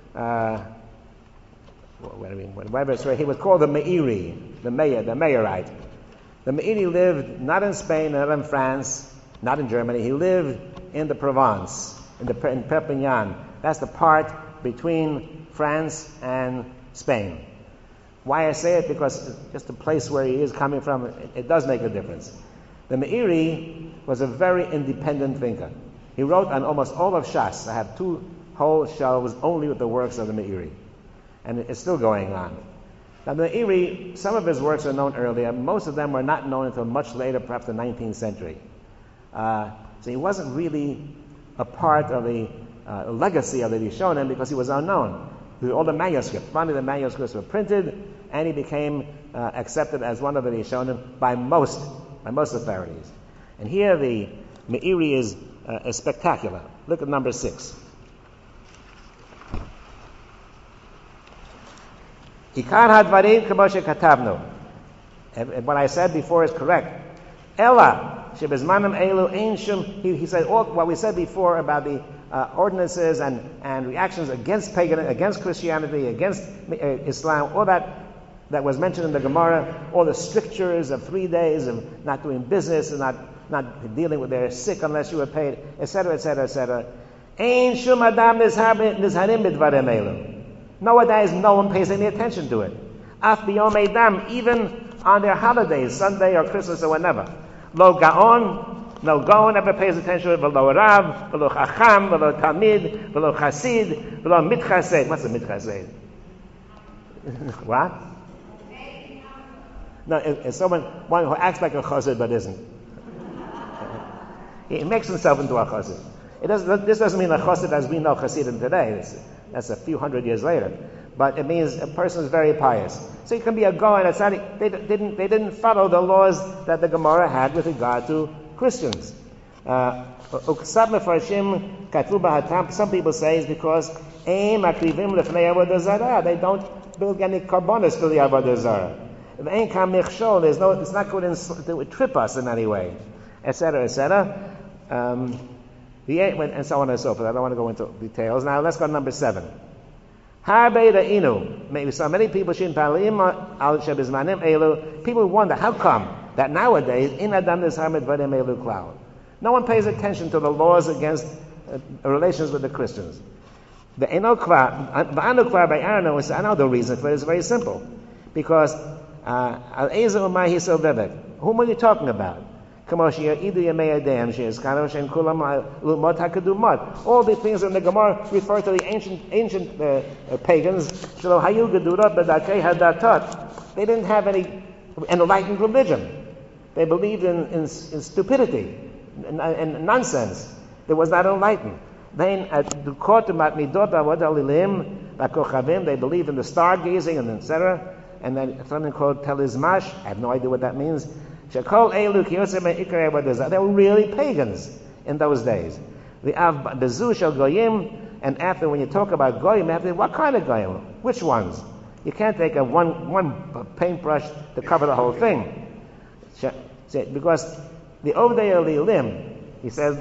He was called the Meiri, the Meirite. The Meiri lived not in Spain, not in France, not in Germany. He lived in the Provence, in Perpignan. That's the part between France and Spain. Why I say it? Because just the place where he is coming from, it does make a difference. The Meiri was a very independent thinker. He wrote on almost all of Shas. I have 2 whole shelves only with the works of the Meiri. And it's still going on. Now the Meiri, some of his works are known earlier. Most of them were not known until much later, perhaps the 19th century. So he wasn't really a part of the legacy of the Rishonim because he was unknown. All the manuscripts. Finally the manuscripts were printed, and he became accepted as one of the Rishonim by most authorities. And here the Meiri is spectacular. Look at number 6. Ikar hadvarim k'mo shekatabnu. And what I said before is correct. Ella shebizmanim elu ein shum. He said all what we said before about the ordinances and reactions against against Christianity, against Islam, all that was mentioned in the Gemara, all the strictures of 3 days of not doing business and not dealing with their sick unless you were paid, etc., etc., etc. Ein shum adam nizharim b'dvarim elu. Nowadays, no one pays any attention to it. Af b'yom edam, even on their holidays, Sunday or Christmas or whatever. Lo gaon, no gaon ever pays attention to it. V'lo rav, v'lo chacham, v'lo talmid, v'lo chasid, v'lo mitchased. What's a mitchased? What? No, it's one who acts like a chassid but isn't. He makes himself into a chassid. This doesn't mean a chassid as we know chassidim today. That's a few hundred years later. But it means a person is very pious. So it can be a goen. They didn't follow the laws that the Gemara had with regard to Christians. Some people say it's because they don't build any karbonos to the avodah zarah. It's not going to trip us in any way, etc., etc. And so on and so forth. I don't want to go into details. Now let's go to number 7. Maybe so many people people wonder how come that nowadays no one pays attention to the laws against relations with the Christians. I know the reason for it is very simple. Because whom are you talking about? All the things in the Gemara refer to the ancient pagans. They didn't have any enlightened religion. They believed in stupidity and nonsense. They was not enlightened. They believed in the stargazing and etc. And then something called telizmash. I have no idea what that means. They were really pagans in those days. And after, when you talk about goyim, what kind of goyim? Which ones? You can't take one paintbrush to cover the whole thing. Because the Ovdei Elilim, he says,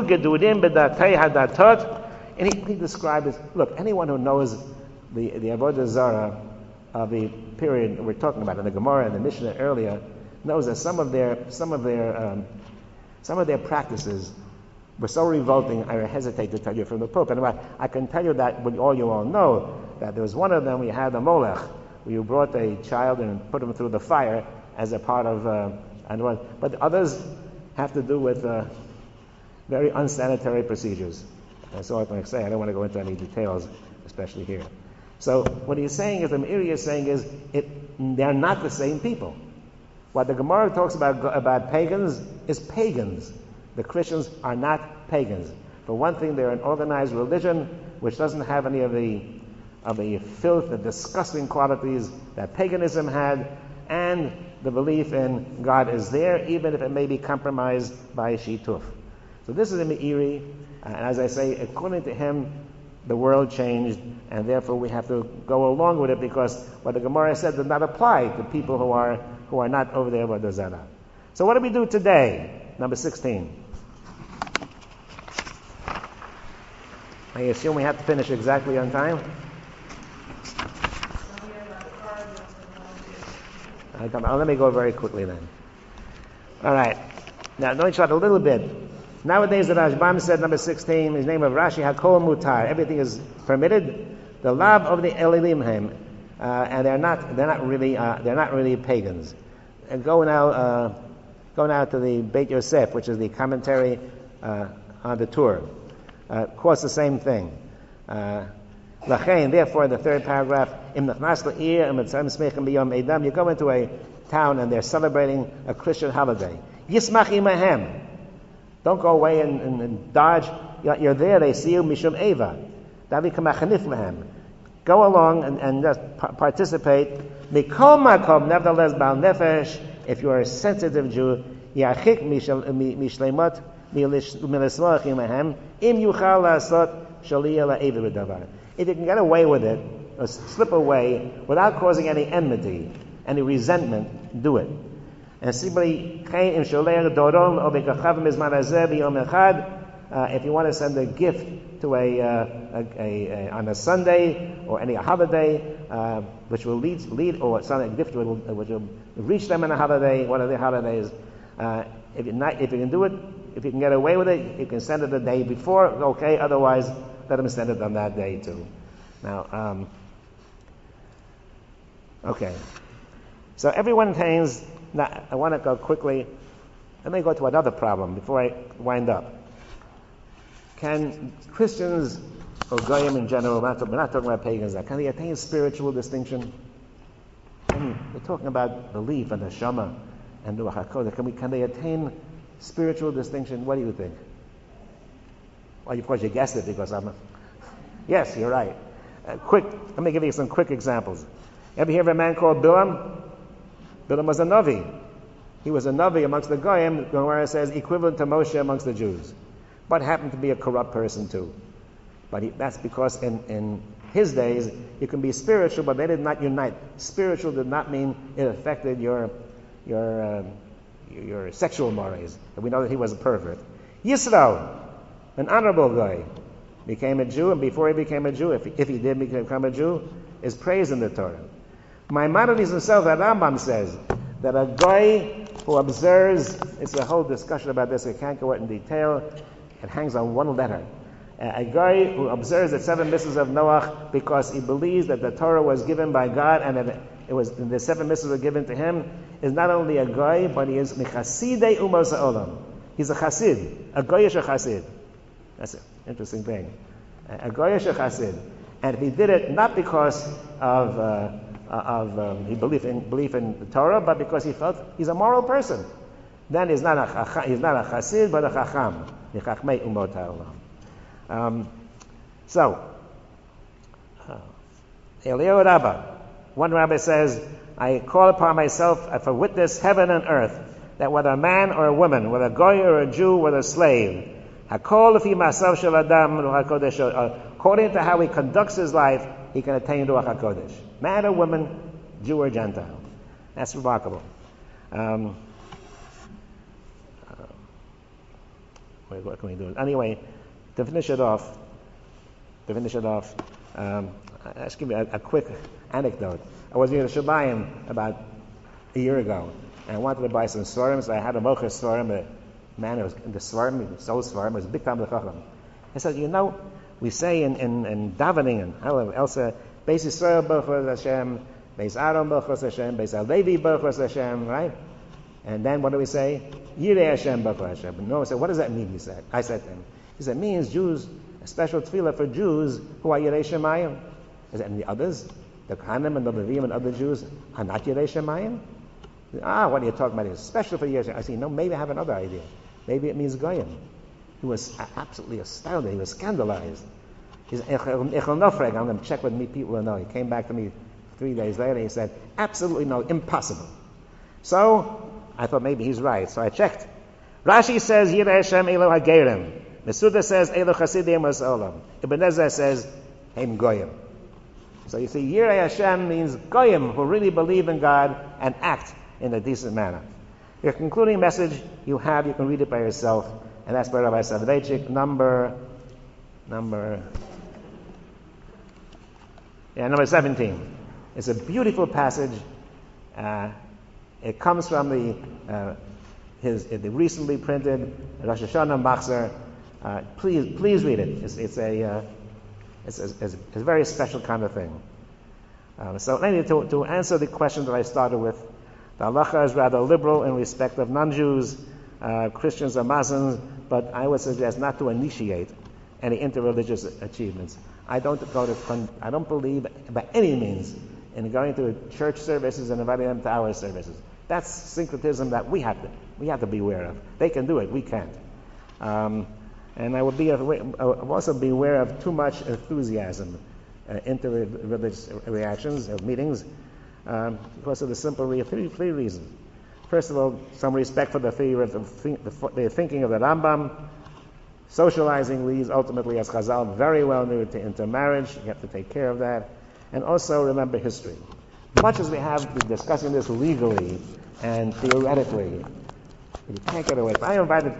and he described it. Look, anyone who knows the avodah zarah of the period we're talking about in the Gemara and the Mishnah earlier knows that some of their practices were so revolting, I hesitate to tell you from the Pope. And I can tell you that you all know, that there was one of them, we had a Molech, where you brought a child and put him through the fire as a part of, but others have to do with very unsanitary procedures. That's all I can say. I don't want to go into any details, especially here. So what he's saying is, the Meiri is saying is, they're not the same people. What the Gemara talks about pagans is pagans. The Christians are not pagans. For one thing, they're an organized religion which doesn't have any of the filth, the disgusting qualities that paganism had, and the belief in God is there, even if it may be compromised by shituf. So this is a Meiri, and as I say, according to him, the world changed, and therefore we have to go along with it, because what the Gemara said does not apply to people who are not over there with the Zara. So what do we do today? Number 16. I assume we have to finish exactly on time. Let me go very quickly then. All right. Now, let me start a little bit. Nowadays, the Rashbam said, number 16, his name of Rashi, Hakol Mutar. Everything is permitted. The lab of the Elilim Hem, and they're not really pagans. And go now to the Beit Yosef, which is the commentary on the Torah. Of course, the same thing. Lachain, therefore, in the third paragraph, you go into a town and they're celebrating a Christian holiday. Yismach imahem. Don't go away and dodge. You're there, they see you, mishum eva. Go along and just participate. Mikol makom, nevertheless, bal nefesh, if you are a sensitive Jew, yachik mishleimot milismoach imahem, im yuchal lasot shaliyah la'eva b'davar. If you can get away with it, or slip away, without causing any enmity, any resentment, do it. And simply, if you want to send a gift to on a Sunday or any holiday, which will lead or a gift which will reach them on a holiday, one of their holidays, if you can do it, if you can get away with it, you can send it the day before, okay, otherwise, let them send it on that day too. Now, okay. So everyone attains. Now, I want to go quickly. Let me go to another problem before I wind up. Can Christians, or Goyim in general, we're not talking about pagans now, can they attain spiritual distinction? We're talking about belief and the Shema and the Ruach HaKodesh. Can they attain spiritual distinction? What do you think? Well, of course, you guessed it because Yes, you're right. Let me give you some quick examples. Ever hear of a man called Bilam? Bilam was a Navi. He was a Navi amongst the Goyim, the Gemara says, equivalent to Moshe amongst the Jews. But happened to be a corrupt person too. But that's because in his days, you can be spiritual, but they did not unite. Spiritual did not mean it affected your sexual mores. And we know that he was a pervert. Yisro, an honorable guy, became a Jew, and before he became a Jew, if he did become a Jew, is praised in the Torah. Maimonides himself, the Rambam says, that a guy who observes, it's a whole discussion about this, I can't go into in detail, it hangs on one letter. A guy who observes the 7 mitzvahs of Noach because he believes that the Torah was given by God and that the 7 mitzvahs were given to him, is not only a guy, but he is mechasidei umos ha'olam. He's a chassid, a goyish a chassid. That's an interesting thing. A goyish a chassid. And he did it not because of he belief in the Torah, but because he felt he's a moral person. Then he's not a chassid, but a chacham. Mechachmei umot ha'olam. Eliyahu Rabbah, one rabbi says, I call upon myself for witness heaven and earth, that whether a man or a woman, whether a goy or a Jew, whether a slave, according to how he conducts his life, he can attain Ruach HaKodesh. Man or woman, Jew or Gentile. That's remarkable. What can we do? Anyway, to finish it off, I'll just give you a quick anecdote. I was in Yerushalayim about a year ago, and I wanted to buy some svarim, so I had a mocha svarim, man who was in the Svarim, he was so Svarim, was a big time Chacham. He said, we say in davening, and however else, Beis Yisrael Baruch Hashem, Beis Aaron Baruch Hashem, Beis Alevi Baruch Hashem, right? And then what do we say? Yirei Hashem Baruch Hashem. No, I said, what does that mean? He said. I said to him. He said, it means Jews, a special tefillah for Jews who are Yirei Shemayim. I said, and the others, the Kohanim and the Levim and other Jews are not Yirei Shemayim? What are you talking about? It's special for Yirei Shemayim. I said, no, maybe I have another idea. Maybe it means Goyim. He was absolutely astounded. He was scandalized. He said, I'm going to check with me people who know. He came back to me 3 days later. He said, absolutely no, impossible. So I thought maybe he's right. So I checked. Rashi says, Yirei Hashem Elo HaGerim. Mesuda says, Elo Chasidim Olam. Ibn Ezra says, Heim Goyim. So you see, Yirei Hashem means Goyim, who really believe in God and act in a decent manner. Your concluding message you can read it by yourself. And that's by Rabbi Soloveitchik, number 17. It's a beautiful passage. It comes from the recently printed Rosh Hashanah Machzor. Please read it. It's a very special kind of thing. So anyway, to answer the question that I started with, the halacha is rather liberal in respect of non-Jews, Christians or Muslims, but I would suggest not to initiate any interreligious achievements. I don't believe by any means in going to church services and inviting them to our services. That's syncretism that we have to be aware of. They can do it, we can't. And I would also be aware of too much enthusiasm, interreligious reactions or meetings, because of the simple three reasons. First of all, some respect for the thinking of the Rambam. Socializing leads ultimately, as Chazal very well knew, to intermarriage. You have to take care of that. And also remember history. Much as we have been discussing this legally and theoretically, you can't get away. I invited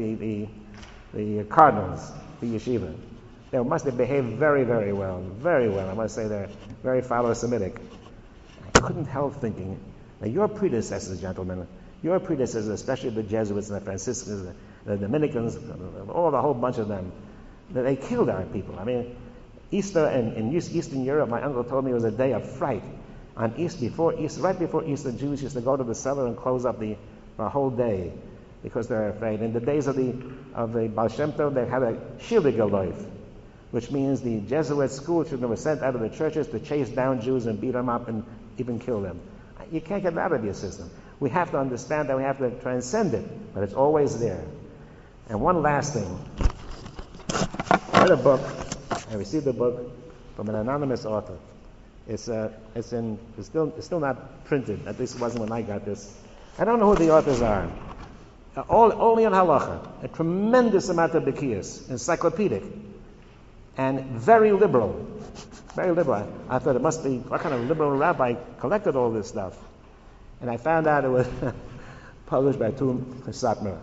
the cardinals, the yeshiva. They behave very, very well. Very well. I must say they're very Philo-Semitic. I couldn't help thinking, now your predecessors, gentlemen, especially the Jesuits and the Franciscans, the Dominicans, the whole bunch of them, they killed our people. I mean, Easter in Eastern Europe, my uncle told me it was a day of fright. On Easter, right before Easter, Jews used to go to the cellar and close up the whole day because they're afraid. In the days of the Baal Shem Tov, they had a Shildigaloif, which means the Jesuit school children were sent out of the churches to chase down Jews and beat them up and even kill them. You can't get it out of your system. We have to understand that we have to transcend it, but it's always there. And one last thing. I read a book. I received a book from an anonymous author. It's still not printed. At least it wasn't when I got this. I don't know who the authors are. Only on halacha. A tremendous amount of bikiyas, encyclopedic, and very liberal. Very liberal. I thought it must be, what kind of liberal rabbi collected all this stuff? And I found out it was published by two Satmar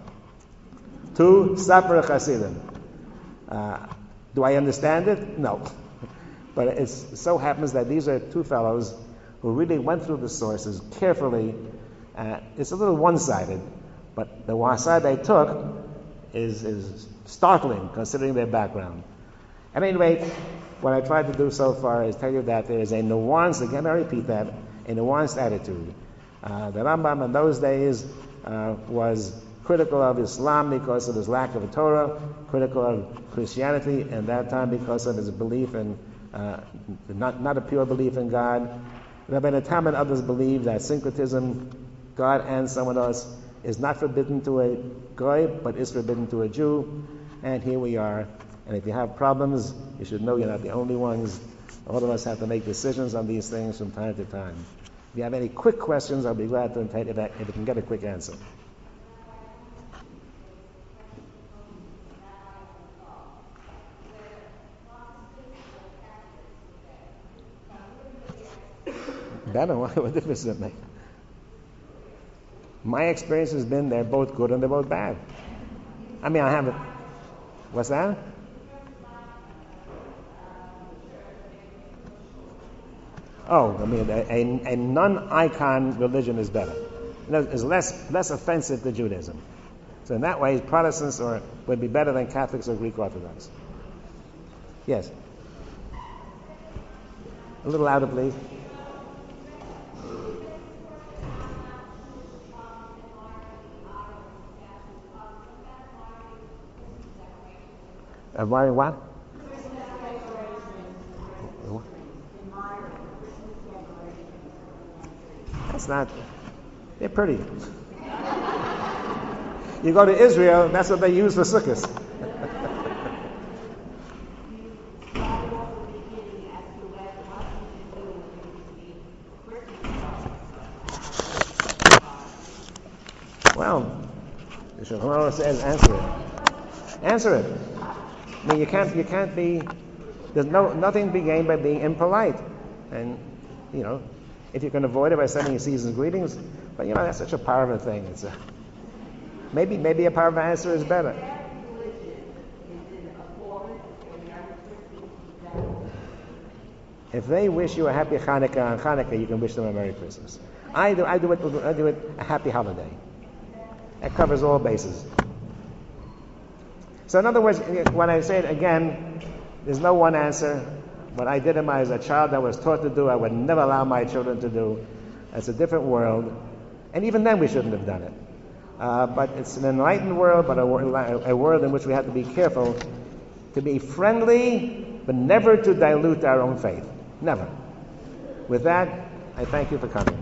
Chasidim. Do I understand it? No. But it so happens that these are two fellows who really went through the sources carefully. It's a little one-sided, but the side they took is startling considering their background. At any rate, what I tried to do so far is tell you that there is a nuanced, again I repeat that, a nuanced attitude. The Rambam in those days was critical of Islam because of his lack of a Torah, critical of Christianity in that time because of his belief in, not a pure belief in God. Rabbi Natam and others believe that syncretism, God and someone else, is not forbidden to a Goy, but is forbidden to a Jew. And here we are. And if you have problems, you should know you're not the only ones. All of us have to make decisions on these things from time to time. If you have any quick questions, I'll be glad to entertain if you can get a quick answer. Better, what difference does it make? My experience has been they're both good and they're both bad. I mean, I haven't. What's that? Oh, I mean, a non-icon religion is better. It's less offensive to Judaism. So in that way, Protestants would be better than Catholics or Greek Orthodox. Yes? A little louder, please. Admiring what? That's not... They're pretty. You go to Israel, that's what they use for sukkahs. Well, the Shulchan says, answer it. Answer it. I mean, you can't be. There's nothing to be gained by being impolite, and if you can avoid it by sending your season's greetings, but that's such a powerful thing. It's maybe a powerful answer is better. If they wish you a happy Hanukkah on Hanukkah, you can wish them a Merry Christmas. I do it a happy holiday. That covers all bases. So in other words, when I say it again, there's no one answer. What I did as a child, I was taught to do, I would never allow my children to do. It's a different world. And even then we shouldn't have done it. But it's an enlightened world, but a world in which we have to be careful to be friendly, but never to dilute our own faith. Never. With that, I thank you for coming.